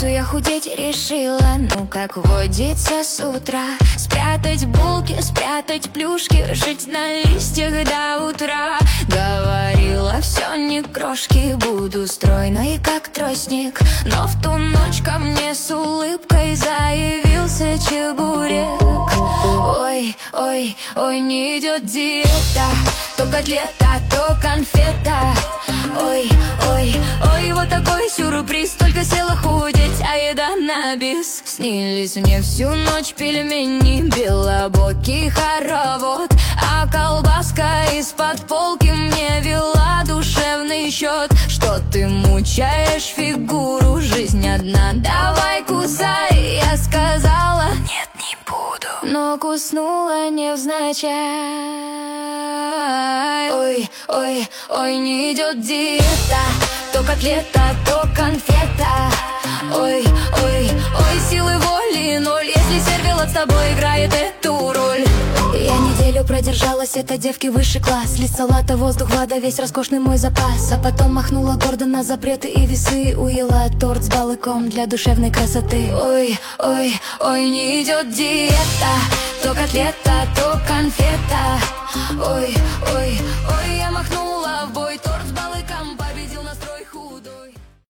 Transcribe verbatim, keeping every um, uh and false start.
субботу я худеть решила. Ну как водится с утра, спрятать булки, спрятать плюшки, жить на листьях до утра. Говорила, все не крошки, буду стройной, как тростник. Но в ту ночь ко мне с улыбкой заявился чебурек. Ой, ой, ой, не идет диета, то котлета, то конфета. Ой, ой, ой, вот такой сюрприз. Только села худеть, а еда на бис. Снились мне всю ночь пельмени, белобокий хоровод, а колбаска из-под полки мне вела душевный счет. Что ты мучаешь фигуру, жизнь одна, давай кусай. Я сказала, нет, не буду, но куснула невзначай. Ой, ой, ой, не идет диета, то котлета, то конфета. Ой, ой, ой, силы воли ноль, если сервелат с тобой играет эту роль. Я неделю продержалась, это девки высший класс. Лист салата, воздух, вода, весь роскошный мой запас. А потом махнула гордо на запреты и весы. Уела торт с балыком для душевной красоты. Ой, ой, ой, не идет диета, то котлета, то конфета. Ой, ой, ой, я махнула в бой торт.